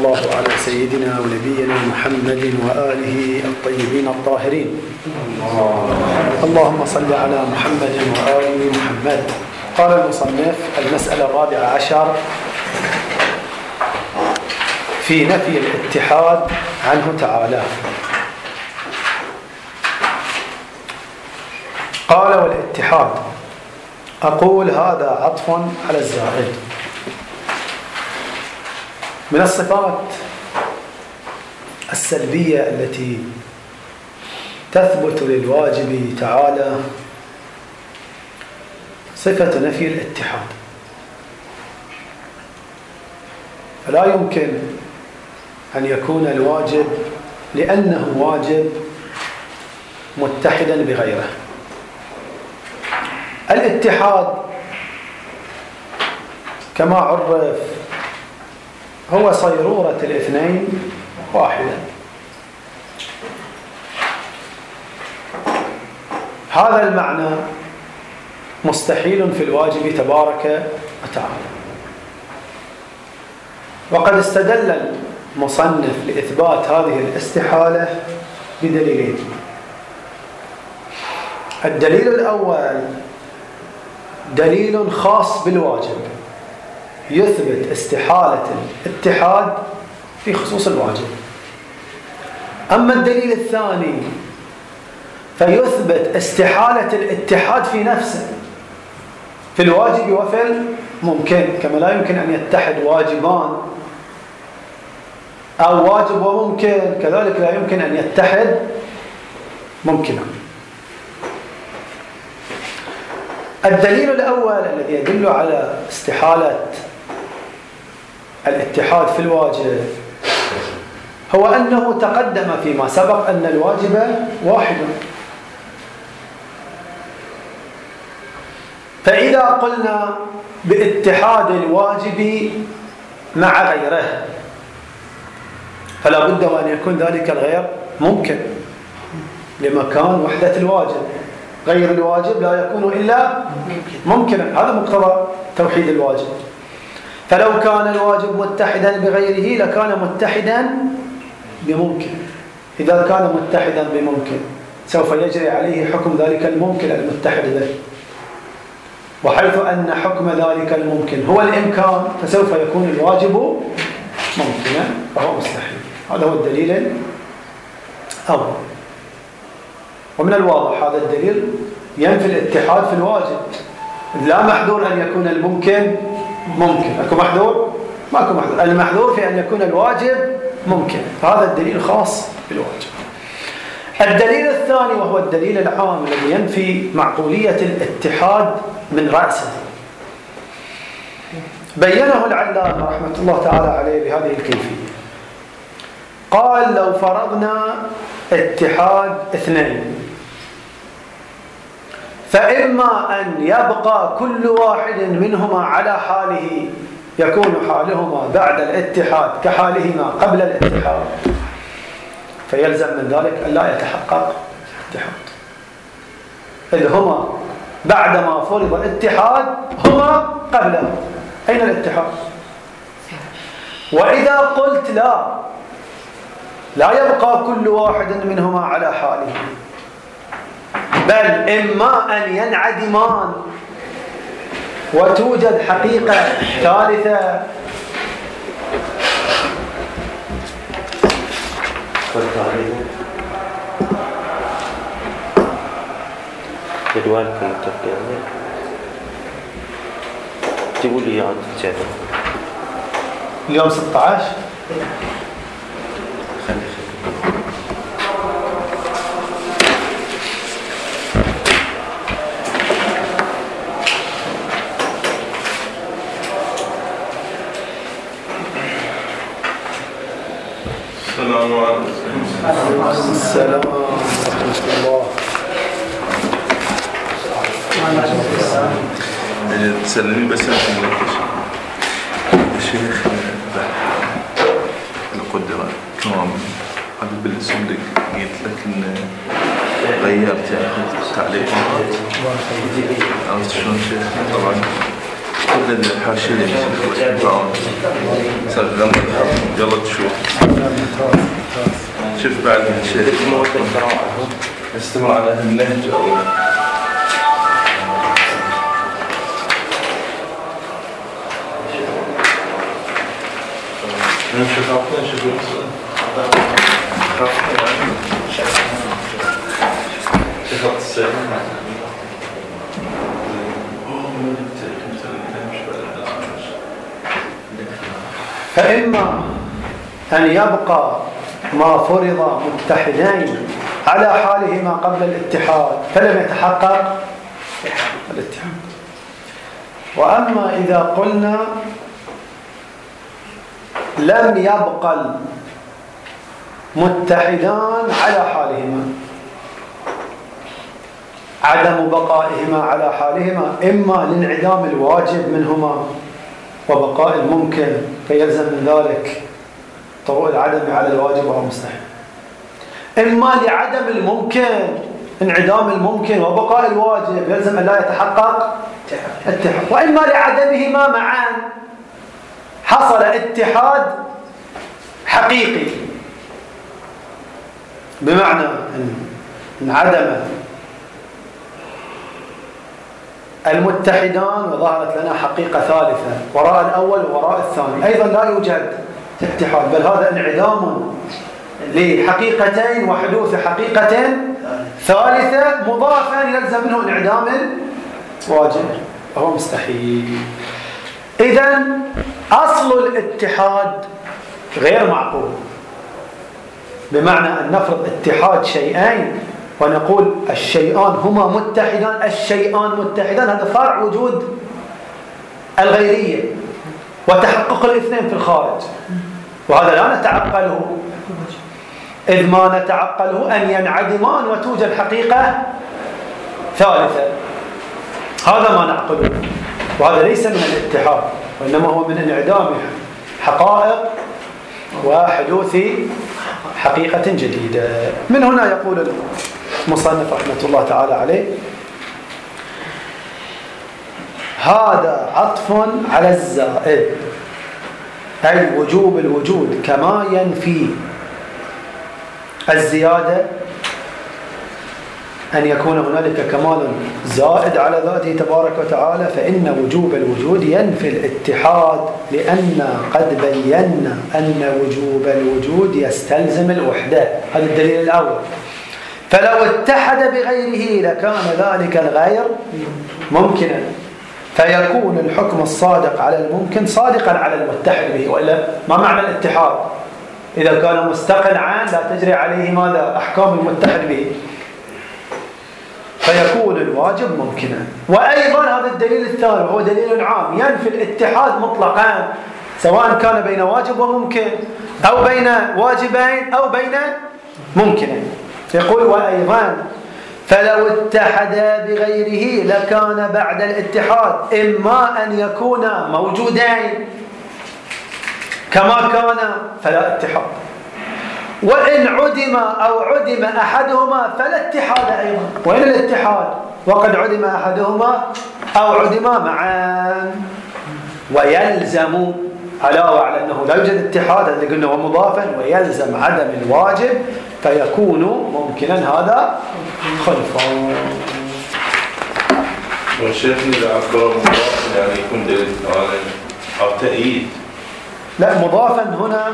الله على سيدنا ونبينا محمد وآله الطيبين الطاهرين. اللهم صل على محمد وآل محمد. قال المصنف: المسألة 14 في نفي الاتحاد عنه تعالى. قال: والاتحاد، أقول هذا عطف على الزائد، من الصفات السلبية التي تثبت للواجب تعالى صفة نفي الاتحاد. فلا يمكن أن يكون الواجب لأنه واجب متحدا بغيره. الاتحاد كما عرف هو صيرورة الاثنين واحدا. هذا المعنى مستحيل في الواجب تبارك وتعالى. وقد استدل المصنف لإثبات هذه الاستحالة بدليلين. الدليل الأول دليل خاص بالواجب يثبت استحالة الاتحاد في خصوص الواجب. أما الدليل الثاني فيثبت استحالة الاتحاد في نفسه، في الواجب وفي الممكن. كما لا يمكن أن يتحد واجبان أو واجب وممكن، كذلك لا يمكن أن يتحد ممكنا. الدليل الأول الذي يدل على استحالة الاتحاد في الواجب هو أنه تقدم فيما سبق أن الواجب واحد. فإذا قلنا باتحاد الواجب مع غيره فلا بد وأن يكون ذلك الغير ممكن لمكان وحدة الواجب. غير الواجب لا يكون إلا ممكنا. هذا مقتضى توحيد الواجب. فلو كان الواجب متحدا بغيره لكان متحدا بممكن. إذا كان متحدا بممكن سوف يجري عليه حكم ذلك الممكن المتحد به، وحيث أن حكم ذلك الممكن هو الإمكان فسوف يكون الواجب ممكنا فهو مستحيل. هذا هو الدليل الأول. ومن الواضح هذا الدليل ينفي الاتحاد في الواجب. لا محذور أن يكون الممكن ممكن. أكو محذور؟ ما أكو محذور. المحذور في أن يكون الواجب ممكن. هذا الدليل خاص بالواجب. الدليل الثاني وهو الدليل العام الذي ينفي معقولية الاتحاد من رأسه بينه العلامة رحمة الله تعالى عليه بهذه الكيفية. قال: لو فرضنا اتحاد اثنين فإما أن يبقى كل واحد منهما على حاله، يكون حالهما بعد الاتحاد كحالهما قبل الاتحاد، فيلزم من ذلك أن لا يتحقق اتحاد، إذ هما بعدما فرض الاتحاد هما قبله. أين الاتحاد؟ وإذا قلت لا يبقى كل واحد منهما على حاله، بل إما أن ينعدمان وتوجد حقيقة ثالثة. جدولكم متفقين؟ جيبوا لي اياه الجدول. اليوم 16. السلام عليكم. السلام ورحمة الله. تسلمي بس أنت الشيخ القدرة تمام. هذا بالاسم لك قلت لك إن غيرت يعني تعليقات. عرفت شلون شيخ؟ طبعا كل الحاشية اللي يلا تشوف شوف بعد الشيء استمر على النهج أو نشوف عطنا نشوف شوف السير فإما أن يبقى ما فرض متحدين على حالهما قبل الاتحاد فلم يتحقق الاتحاد، وأما إذا قلنا لم يبقى المتحدان على حالهما، عدم بقائهما على حالهما إما لانعدام الواجب منهما وبقاء الممكن فيلزم من ذلك طروء العدم على الواجب وهو مستحيل، إما لعدم الممكن انعدام الممكن وبقاء الواجب يلزم أن لا يتحقق اتحاد، وإما لعدمهما معا حصل اتحاد حقيقي، بمعنى أن انعدم المتحدان وظهرت لنا حقيقة ثالثة وراء الأول وراء الثاني، أيضا لا يوجد اتحاد، بل هذا انعدام لحقيقتين وحدوث حقيقة ثالثة مضافا يلزم منه انعدام الواجب وهو مستحيل. إذن أصل الاتحاد غير معقول، بمعنى أن نفرض اتحاد شيئين ونقول الشيئان هما متحدان، الشيئان متحدان، هذا فرع وجود الغيرية وتحقق الاثنين في الخارج، وهذا لا نتعقله، إذ ما نتعقله أن ينعدمان وتوجد حقيقة ثالثة، هذا ما نعقله، وهذا ليس من الاتحاد وإنما هو من انعدام حقائق وحدوث حقيقة جديدة. من هنا يقول المصنف رحمة الله تعالى عليه: هذا عطف على الزائد، أي وجوب الوجود كما ينفي الزيادة أن يكون هنالك كمال زائد على ذاته تبارك وتعالى، فإن وجوب الوجود ينفي الاتحاد، لأن قد بينا أن وجوب الوجود يستلزم الوحدة، هذا الدليل الأول. فلو اتحد بغيره لكان ذلك الغير ممكنا، فيكون الحكم الصادق على الممكن صادقا على المتحد به، وإلا ما معنى الاتحاد؟ إذا كان مستقنعا لا تجري عليه ماذا؟ أحكام المتحد به، فيكون الواجب ممكنا. وأيضا هذا الدليل الثاني وهو دليل عام ينفي الاتحاد مطلقا، سواء كان بين واجب وممكن أو بين واجبين أو بين ممكنين. يقول: وأيضا فلو اتحد بغيره لكان بعد الاتحاد إما أن يكون موجودين كما كان فلا اتحاد، وإن عدم أو عدم أحدهما فلا اتحاد أيضا. وين الاتحاد وقد عدم أحدهما أو عدم معا؟ ويلزم علاوة على أنه لا يوجد اتحاد، هذا قلنا هو مضافا، ويلزم عدم الواجب فيكون ممكنا، هذا خلفا. والشيخ إذا عبر مضافا يعني يكون دليل أو تأييد؟ لا، مضافا هنا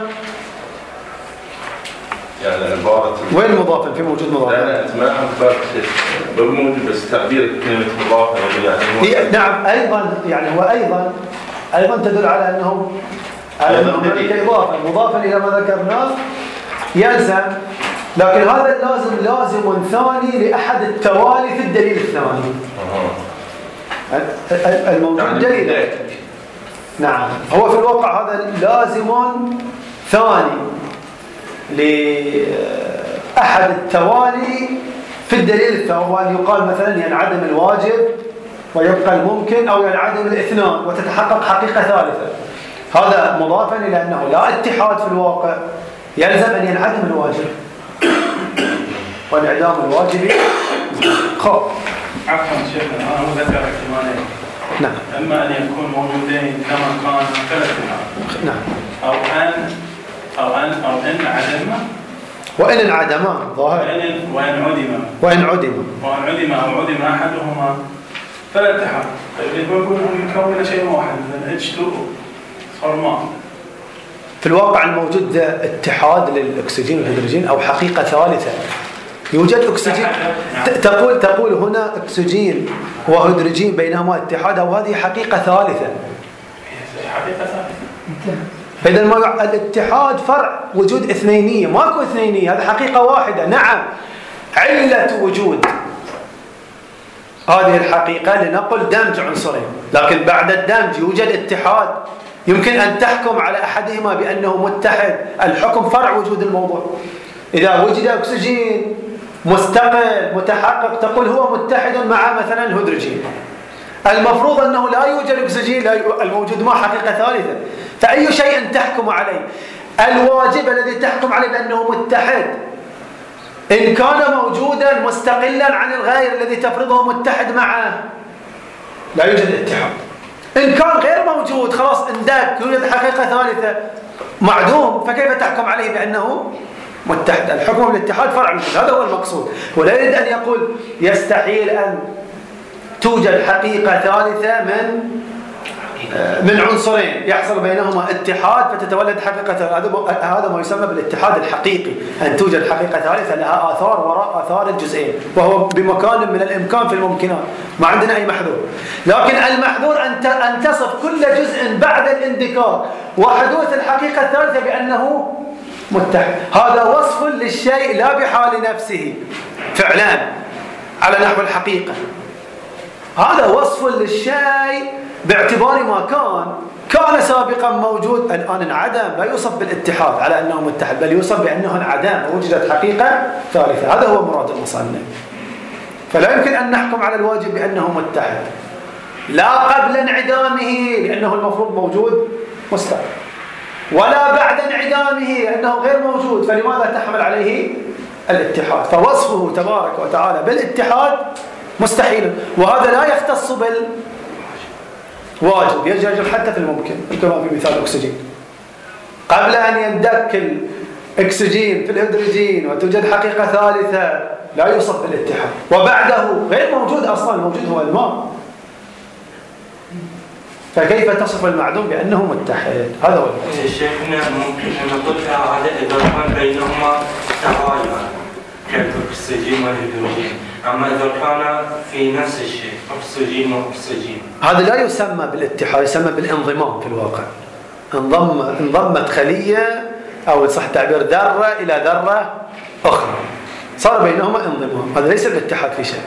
يعني عبارة وين مضافا؟ في موجود مضافا؟ لا أنت ما عبرت بالموجب، بس تعبير كلمة مضافا يعني نعم، أيضا يعني هو أيضا تدل على أنه هنالك إضافة مضافا إلى ما ذكرناه يلزم، لكن هذا لازم ثاني لأحد التوالي في الدليل الثاني. الموجود يعني دليل، نعم، هو في الواقع هذا لازم ثاني لأحد التوالي في الدليل الثاني، وأن يقال مثلا ينعدم الواجب ويبقى الممكن، أو ينعدم الاثنان وتتحقق حقيقة ثالثة. هذا مضافا إلى أنه لا اتحاد في الواقع، يلزم أن ينعدم الواجب، وانعدام الواجب خوف. عفوا شيخنا، أنا ذكر احتمالين، نعم. إما أن يكون موجودين كما كان فلا اتحاد. نعم. أو إن عدما. وإن انعدما ظاهر. وإن عدم أو عدم أحدهما فلا اتحاد. طيب يقول يكون شيء واحد من H2O صار ماء. في الواقع الموجود اتحاد للأكسجين والهيدروجين أو حقيقة ثالثة. يوجد أكسجين، تقول هنا أكسجين وهيدروجين بينهما اتحاد، أو هذه حقيقة ثالثة. إذا الاتحاد فرع وجود اثنينية، ماكو اثنينية، هذا حقيقة واحدة. نعم، علة وجود هذه الحقيقة لنقل دمج عنصرين، لكن بعد الدمج يوجد اتحاد. يمكن أن تحكم على أحدهما بأنه متحد، الحكم فرع وجود الموضوع. إذا وجد أكسجين مستقل متحقق تقول هو متحد مع مثلا الهيدروجين، المفروض أنه لا يوجد أكسجين، الموجود ما حقيقة ثالثة، فأي شيء تحكم عليه؟ الواجب الذي تحكم عليه بأنه متحد إن كان موجودا مستقلا عن الغير الذي تفرضه متحد معه لا يوجد اتحاد. إن كان غير موجود خلاص اندك يوجد حقيقة ثالثة معدوم، فكيف تحكم عليه بأنه متحد؟ الحكم بالاتحاد فرع الوجود، هذا هو المقصود. ولا يريد أن يقول يستحيل أن توجد حقيقة ثالثة من عنصرين يحصل بينهما اتحاد فتتولد حقيقة. هذا ما يسمى بالاتحاد الحقيقي، أن توجد حقيقة ثالثة لها آثار وراء آثار الجزئين، وهو بمكان من الإمكان في الممكنات، ما عندنا أي محذور. لكن المحذور أن تصف كل جزء بعد الاندكار وحدوث الحقيقة الثالثة بأنه متحد. هذا وصف للشيء لا بحال نفسه فعلا على نحو الحقيقة، هذا وصف للشيء باعتبار ما كان سابقا موجود الآن انعدم، لا يوصف بالاتحاد على أنه متحد، بل يوصف بأنه انعدم ووجدت حقيقة ثالثة. هذا هو مراد المصنف. فلا يمكن أن نحكم على الواجب بأنه متحد لا قبل انعدامه لأنه المفروض موجود مستقل، ولا بعد انعدامه أنه غير موجود، فلماذا تحمل عليه الاتحاد؟ فوصفه تبارك وتعالى بالاتحاد مستحيل، وهذا لا يختص بالواجب، يجب حتى في الممكن، كما في مثال الأكسجين. قبل أن يندك الأكسجين في الهيدروجين وتوجد حقيقة ثالثة لا يوصف بالاتحاد، وبعده غير موجود أصلا، الموجود هو الماء، فكيف تصف المعدوم بأنه متحد؟ هذا هو شيخنا. ممكن أن نقول هذا إذا كان بينهما تغاير كالأكسجين والهيدروجين، أما إذا كان في نفس الشيء أكسجين وأكسجين هذا لا يسمى بالاتحاد، يسمى بالانضمام. في الواقع انضمت خلية أو صح تعبير ذرة إلى ذرة أخرى، صار بينهما انضمام، هذا ليس الاتحاد في شيء.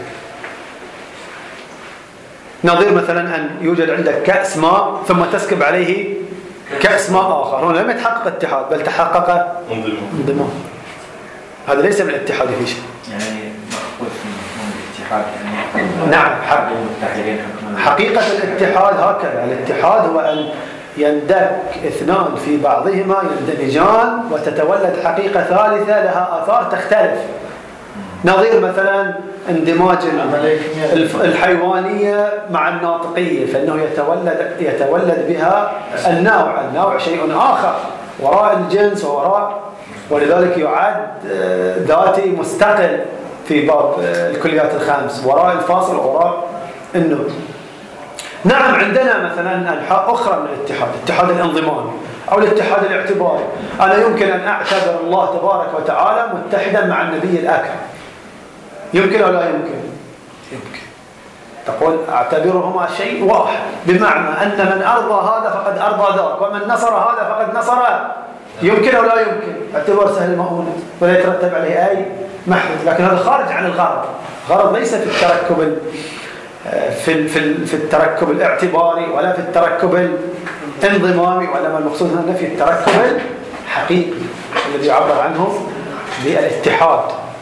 نظير مثلا أن يوجد عندك كأس ماء ثم تسكب عليه كأس ماء آخر، هنا لم يتحقق اتحاد بل تحقق انضمام، هذا ليس من الاتحاد في شيء. يعني مأخوذ من الاتحاد يعني نعم، حقيقة الاتحاد هكذا. الاتحاد هو أن يندك اثنان في بعضهما يندمجان وتتولد حقيقة ثالثة لها آثار تختلف. نظير مثلا اندماج الحيوانية مع الناطقية، فإنه يتولد بها النوع شيء آخر وراء الجنس ولذلك يعد ذاتي مستقل في باب الكليات الخمس، وراء الفاصل وراء النوع. نعم، عندنا مثلا أنحاء أخرى من الاتحاد، اتحاد الانضمام أو الاتحاد الاعتباري. أنا يمكن أن أعتبر الله تبارك وتعالى متحدا مع النبي الأكرم، يمكن أو لا يمكن؟ يمكن. تقول أعتبرهما شيء واحد، بمعنى أن من أرضى هذا فقد أرضى ذاك، ومن نصر هذا فقد نصر. يمكن أو لا يمكن؟ اعتبار سهل المؤونة ولا يترتب عليه أي محدث، لكن هذا خارج عن الغرض. الغرض ليس في التركب في التركب الاعتباري ولا في التركب الانضمامي، وإنما المقصود هنا في التركب الحقيقي الذي يعبر عنه بالاتحاد.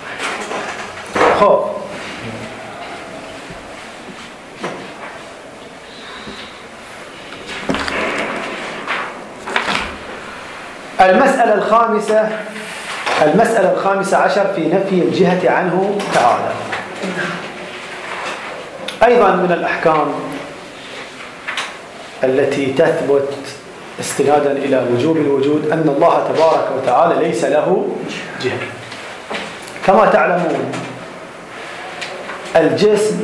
خب المسألة الخامسة عشر في نفي الجهة عنه تعالى. أيضا من الأحكام التي تثبت استنادا إلى وجوب الوجود أن الله تبارك وتعالى ليس له جهة. كما تعلمون الجسم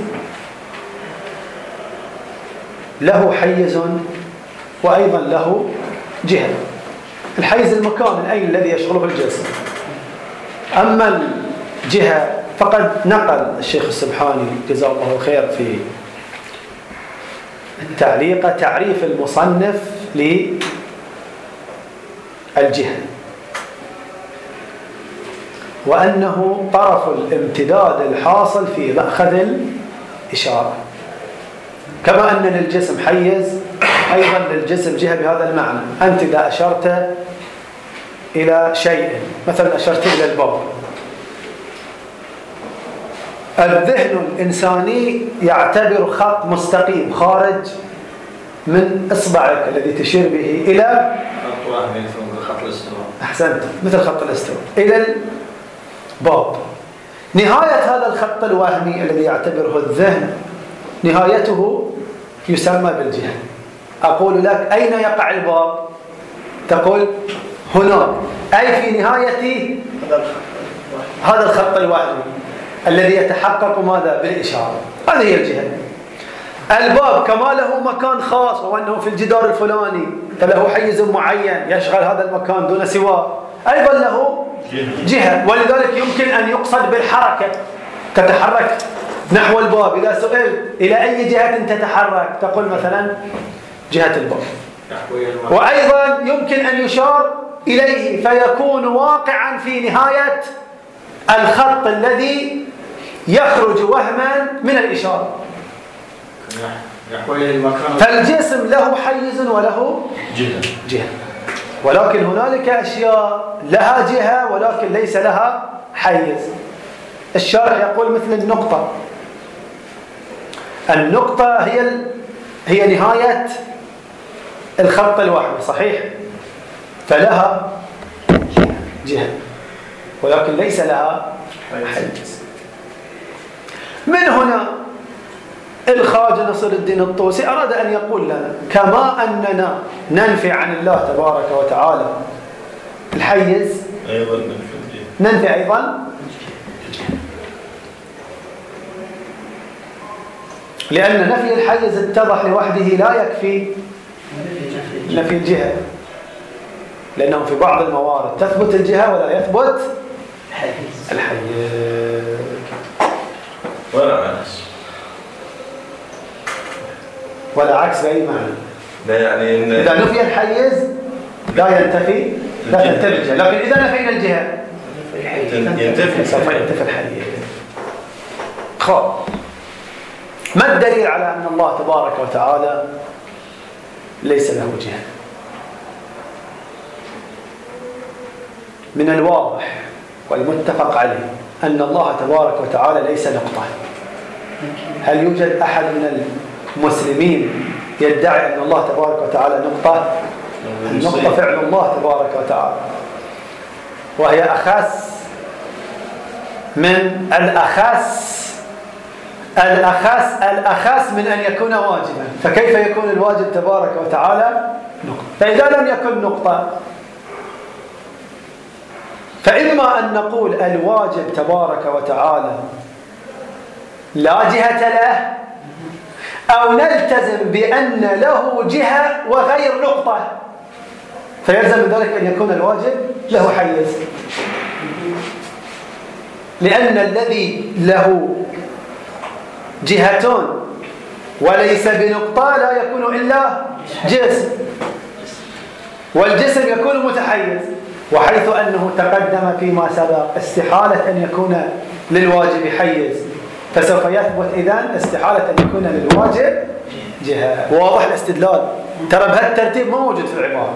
له حيز وأيضا له جهة. الحيز المكان الأين الذي يشغله الجسم، أما الجهة فقد نقل الشيخ السبحاني جزاه الله خير في تعليق تعريف المصنف للجهة، وأنه طرف الامتداد الحاصل في مأخذ الإشارة. كما أن للجسم حيز أيضا للجسم جهة بهذا المعنى. أنت إذا أشرت إلى شيء، مثلا أشرت إلى الباب، الذهن الإنساني يعتبر خط مستقيم خارج من إصبعك الذي تشير به إلى خط الاستواء. أحسنت، مثل خط الاستواء إلى الباب. نهاية هذا الخط الوهمي الذي يعتبره الذهن نهايته يسمى بالجهة. أقول لك أين يقع الباب؟ تقول هنا، أي في نهاية هذا الخط الوهمي الذي يتحقق ماذا؟ بالإشارة. هذه هي الجهة. الباب كما له مكان خاص وأنه في الجدار الفلاني فله حيز معين يشغل هذا المكان دون سواه، أيضا له جهة. ولذلك يمكن أن يقصد بالحركة، تتحرك نحو الباب. إذا سئلت إلى أي جهة تتحرك تقول مثلا جهة الباب. وأيضا يمكن أن يشار إليه فيكون واقعا في نهاية الخط الذي يخرج وهما من الإشارة. فالجسم له حيز وله جهة، ولكن هنالك أشياء لها جهة ولكن ليس لها حيز. الشارح يقول مثل النقطة. النقطة هي نهاية الخط الوهمي، صحيح؟ فلها جهة ولكن ليس لها حيز. من هنا الخواجة نصر الدين الطوسي أراد أن يقول لنا كما أننا ننفي عن الله تبارك وتعالى الحيز، ننفي أيضا لأن نفي الحيز اتضح لوحده لا يكفي نفي الجهة، لأنه في بعض الموارد تثبت الجهة ولا يثبت الحيز. ولا عكس بأي معنى. يعني إذا نفي الحيز لا تنتفي الجهة، لكن إذا نفينا الجهة سوف ينتفي الحيز. خب، ما الدليل على أن الله تبارك وتعالى ليس له جهة؟ من الواضح والمتفق عليه أن الله تبارك وتعالى ليس نقطة. هل يوجد أحد من المسلمين يدعي أن الله تبارك وتعالى نقطة؟ النقطة فعل الله تبارك وتعالى، وهي أخس من الأخس من أن يكون واجبا. فكيف يكون الواجب تبارك وتعالى نقطة؟ فإذا لم يكن نقطة فإما أن نقول الواجب تبارك وتعالى لا جهة له، أو نلتزم بأن له جهة وغير نقطة، فيلزم من ذلك أن يكون الواجب له حيز، لأن الذي له جهتون وليس بنقطة لا يكون إلا جسم، والجسم يكون متحيز. وحيث أنه تقدم فيما سبق استحالة أن يكون للواجب حيز، فسوف يثبت إذن استحالة أن يكون للواجب جهة. واضح الاستدلال؟ ترى بهذا الترتيب ما موجود في العبارة.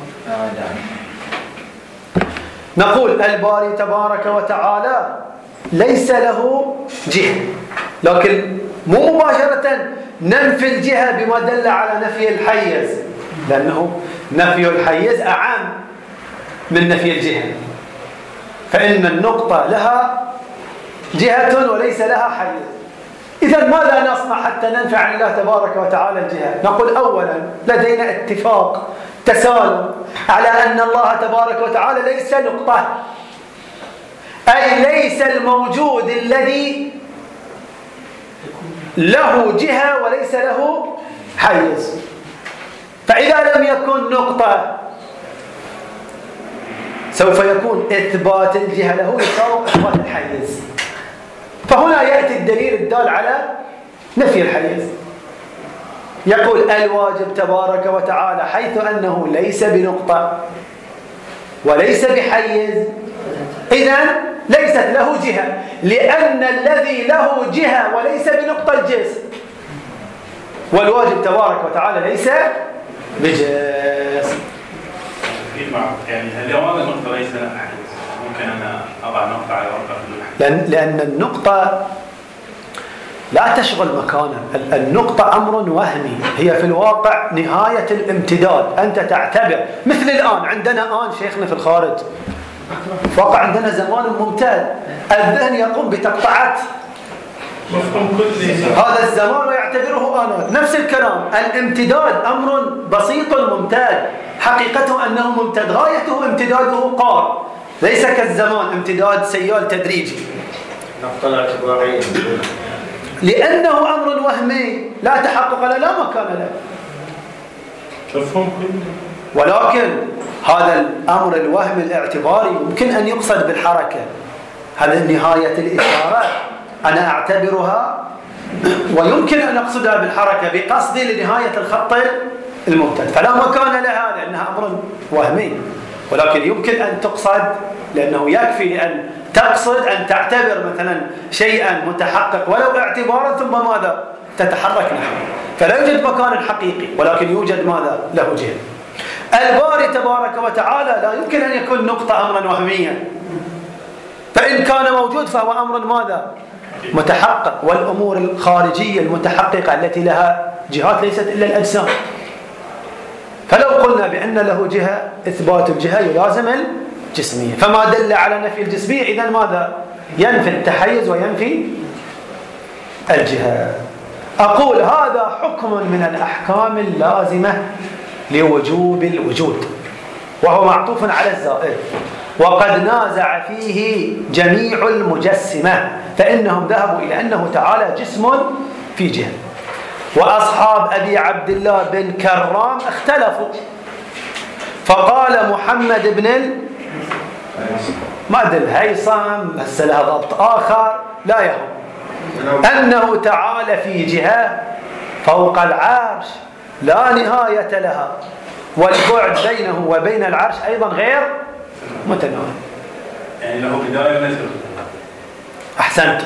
نقول الباري تبارك وتعالى ليس له جهة، لكن مو مباشرة ننفي الجهة بما دل على نفي الحيز، لأنه نفي الحيز أعم من نفي الجهة. فإن النقطة لها جهة وليس لها حيز. إذا ماذا نصنع حتى ننفع الله تبارك وتعالى الجهة؟ نقول أولا لدينا اتفاق تسالم على أن الله تبارك وتعالى ليس نقطة، أي ليس الموجود الذي له جهة وليس له حيز. فإذا لم يكن نقطة سوف يكون إثبات الجهة له يساوي إثبات الحيز. فهنا يأتي الدليل الدال على نفي الحيز. يقول الواجب تبارك وتعالى حيث أنه ليس بنقطة وليس بحيز، إذن ليست له جهة، لأن الذي له جهة وليس بنقطة الجسم، والواجب تبارك وتعالى ليس بجسم. يعني الجواب النقطة ليس لها حيز، ممكن أنا أضع نقطة على ورقة الحيز، لأن النقطة لا تشغل مكانا. النقطة أمر وهمي، هي في الواقع نهاية الامتداد. أنت تعتبر مثل الآن عندنا شيخنا في الخارج واقع عندنا زمان ممتد، الذهن يقوم بتقطعة هذا الزمان ويعتبره آنات. نفس الكلام الامتداد أمر بسيط ممتد، حقيقته أنه ممتد، غايته امتداده قار، ليس كالزمان امتداد سيال تدريجي. نقطة اعتبارية لأنه أمر وهمي لا تحقق له لا مكان له. مفهوم كله. ولكن هذا الأمر الوهمي الاعتباري يمكن أن يقصد بالحركة. هذه نهاية الإشارة أنا أعتبرها ويمكن أن أقصدها بالحركة بقصدي لنهاية الخط الممتد، فلا مكان لها لأنها أمر وهمي. ولكن يمكن أن تقصد لأنه يكفي لأن تقصد أن تعتبر مثلا شيئا متحقق ولو اعتبارا ثم ماذا تتحرك نحوه، فلا يوجد مكان حقيقي ولكن يوجد ماذا له جهة. الباري تبارك وتعالى لا يمكن أن يكون نقطة أمرا وهميا، فإن كان موجود فهو أمر ماذا متحقق. والأمور الخارجية المتحققة التي لها جهات ليست إلا الأجسام، فلو قلنا بأن له جهة إثبات الجهة يلازم الجسمية، فما دل على نفي الجسمية إذن ماذا ينفي التحيز وينفي الجهة. أقول هذا حكم من الأحكام اللازمة لوجوب الوجود، وهو معطوف على الزائد، وقد نازع فيه جميع المجسمة، فإنهم ذهبوا إلى أنه تعالى جسم في جهة. وأصحاب أبي عبد الله بن كرام اختلفوا، فقال محمد بن الهيثم بس لها ضبط آخر لا يهم أنه تعالى في جهة فوق العرش لا نهاية لها، والبعد بينه وبين العرش أيضا غير متناهي. يعني له بداية وليس أحسنتم،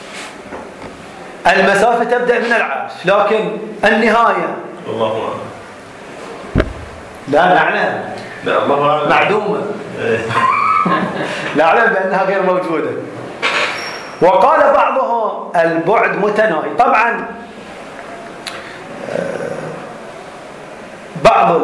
المسافة تبدأ من العرش لكن النهاية الله أعلم. لا نعلم، لا الله أعلم، معدومة نعلم بأنها غير موجودة. وقال بعضهم البعد متناهي. طبعا بعض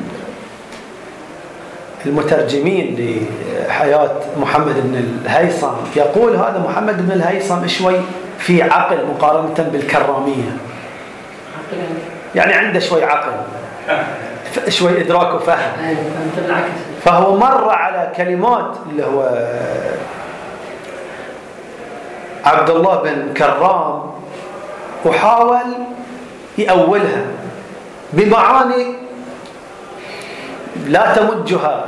المترجمين لحياة محمد بن الهيثم يقول هذا محمد بن الهيثم شوي في عقل مقارنة بالكرامية، يعني عنده شوي عقل شوي إدراك وفهم، فهو مر على كلمات اللي هو عبد الله بن كرام وحاول يأولها بمعاني لا تمجها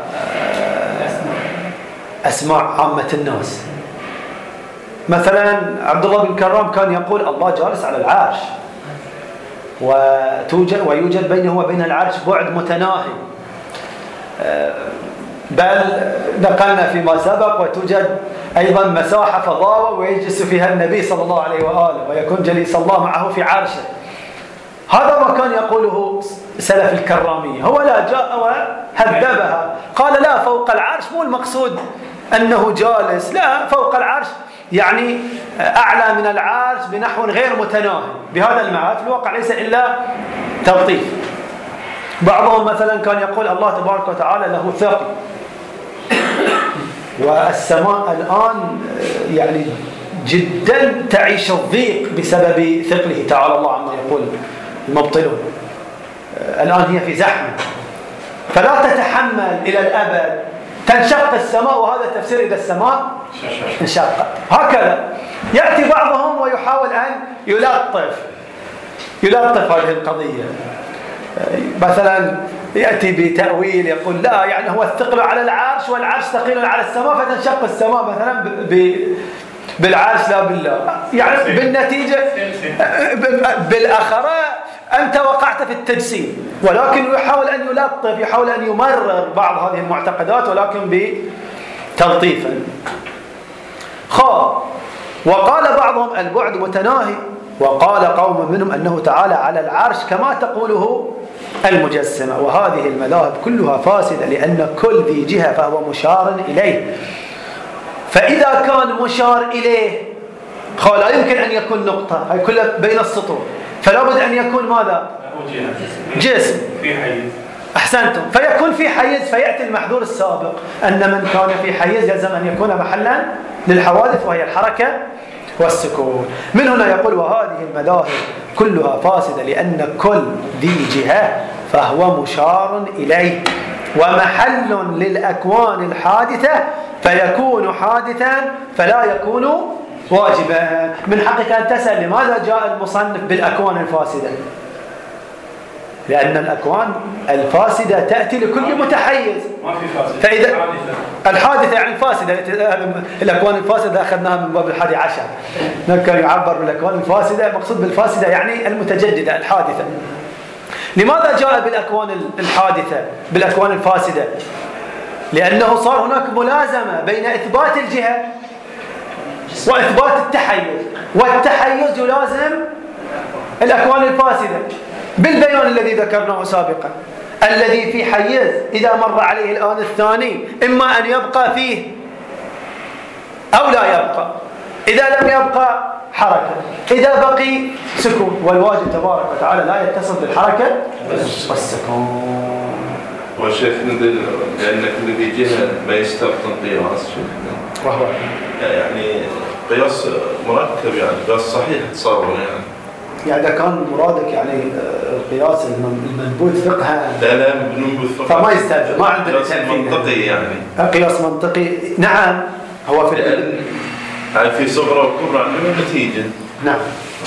أسماع عامة الناس. مثلا عبد الله بن كرام كان يقول الله جالس على العرش ويوجد بينه وبين العرش بعد متناهي، بل نقلنا فيما سبق وتوجد أيضا مساحة فضاء ويجلس فيها النبي صلى الله عليه وآله ويكون جليس الله معه في عرشه. هذا ما كان يقوله سلف الكرامية، هو لا جاء وهذبها قال لا فوق العرش مو المقصود أنه جالس، لا فوق العرش يعني أعلى من العرش بنحو غير متناهي. بهذا المعنى في الواقع ليس إلا تلطيف. بعضهم مثلا كان يقول الله تبارك وتعالى له ثقل، والسماء الآن يعني جدا تعيش الضيق بسبب ثقله تعالى الله عما يقول المبطلون. الآن هي في زحمة فلا تتحمل إلى الأبد، تنشق السماء، وهذا تفسير إذا السماء انشقت. هكذا يأتي بعضهم ويحاول أن يلطف هذه القضية. مثلا يأتي بتأويل يقول لا يعني هو الثقل على العرش والعرش ثقيل على السماء فتنشق السماء مثلا بالعرش لا بالله، يعني بالنتيجة بالأخرى أنت وقعت في التجسيم، ولكن يحاول أن يلطف، يحاول أن يمرر بعض هذه المعتقدات ولكن بتلطيفا. وقال بعضهم البعد متناهي، وقال قوم منهم أنه تعالى على العرش كما تقوله المجسمة. وهذه المذاهب كلها فاسدة، لأن كل ذي جهة فهو مشار إليه، فإذا كان مشار إليه لا يمكن أن يكون نقطة، هي كلها بين السطور، فلا بد أن يكون ماذا؟ جسم في حيز. أحسنتم، فيكون في حيز، فيأتي المحذور السابق أن من كان في حيز يلزم أن يكون محلا للحوادث وهي الحركة والسكون. من هنا يقول وهذه المذاهب كلها فاسدة، لأن كل ذي جهة فهو مشار إليه ومحل للأكوان الحادثة، فيكون حادثا فلا يكون واجبا. من حقك أن تسأل لماذا جاء المصنف بالأكوان الفاسدة؟ لأن الأكوان الفاسدة تأتي لكل متحيز. ما في فاسدة. فإذا الحادثة يعني الفاسدة، الأكوان الفاسدة أخذناها من باب 11، كان يعبر بالأكوان الفاسدة، مقصود بالفاسدة يعني المتجددة الحادثة. لماذا جاء بالأكوان الحادثة بالأكوان الفاسدة؟ لأنه صار هناك ملازمة بين إثبات الجهة وإثبات التحيز، والتحيز يلازم الأكوان الفاسدة بالبيان الذي ذكرناه سابقا. الذي في حيز إذا مر عليه الآن الثاني إما أن يبقى فيه أو لا يبقى، إذا لم يبقى حركة، إذا بقي سكون. والواجب تبارك وتعالى لا يتصل بالحركة والسكون. والشيخ ندل لأن كل ذي جهة ما يستبطن قياس، وهو يعني قياس مركب، يعني قياس صحيح تصور يعني إذا كان مرادك يعني القياس المنبوذ فقها لا منبوذ فقها فما يستلزم، ما عندنا قياس منطقي يعني قياس منطقي. نعم هو في يعني في صغرى وكبرى عندنا نتيجة. نعم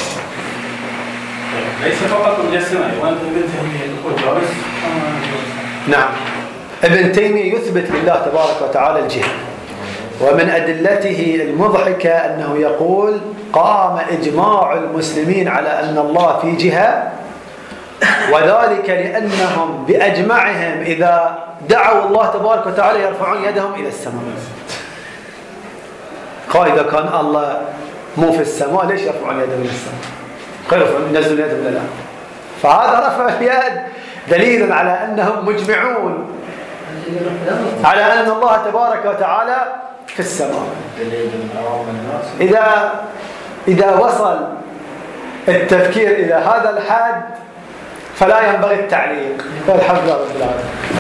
ليس فقط مجسمة، وأنت ابن تيمية يقول جالس. نعم ابن تيمية يثبت لله تبارك وتعالى الجهة، ومن أدلته المضحكة أنه يقول قام إجماع المسلمين على أن الله في جهة، وذلك لأنهم بأجمعهم إذا دعوا الله تبارك وتعالى يرفعون يدهم إلى السماء. قال إذا كان الله مو في السماء ليش يرفعون يدهم إلى السماء؟ قال ينزلون يدهم إلى الأرض. فهذا رفع اليد دليل على أنهم مجمعون على أن الله تبارك وتعالى في السماء. إذا وصل التفكير إلى هذا الحد فلا ينبغي التعليق. والحمد لله رب العالمين.